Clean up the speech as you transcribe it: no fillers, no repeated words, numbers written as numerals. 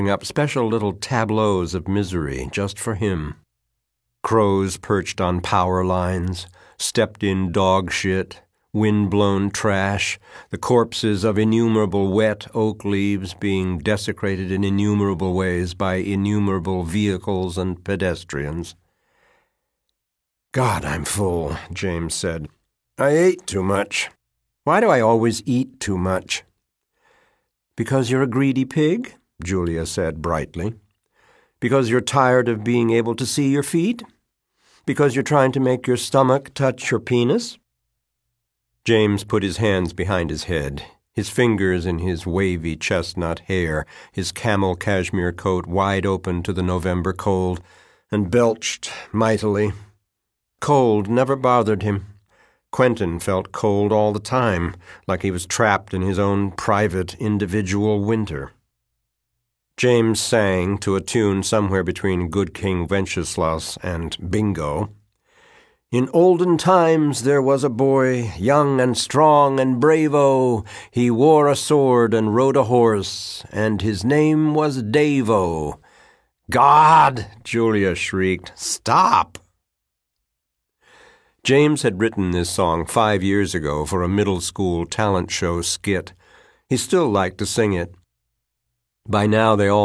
up special little tableaus of misery just for him. Crows perched on power lines, stepped-in dog shit, wind-blown trash, the corpses of innumerable wet oak leaves being desecrated in innumerable ways by innumerable vehicles and pedestrians. "God, I'm full," James said. "I ate too much. Why do I always eat too much?" "Because you're a greedy pig?" Julia said brightly. "Because you're tired of being able to see your feet? Because you're trying to make your stomach touch your penis?" James put his hands behind his head, his fingers in his wavy chestnut hair, his camel cashmere coat wide open to the November cold, and belched mightily. Cold never bothered him. Quentin felt cold all the time, like he was trapped in his own private, individual winter. James sang to a tune somewhere between Good King Wenceslas and Bingo. "In olden times there was a boy, young and strong and brave-o. He wore a sword and rode a horse, and his name was Dave-o." "God!" Julia shrieked. "Stop!" James had written this song 5 years ago for a middle school talent show skit. He still liked to sing it. By now they all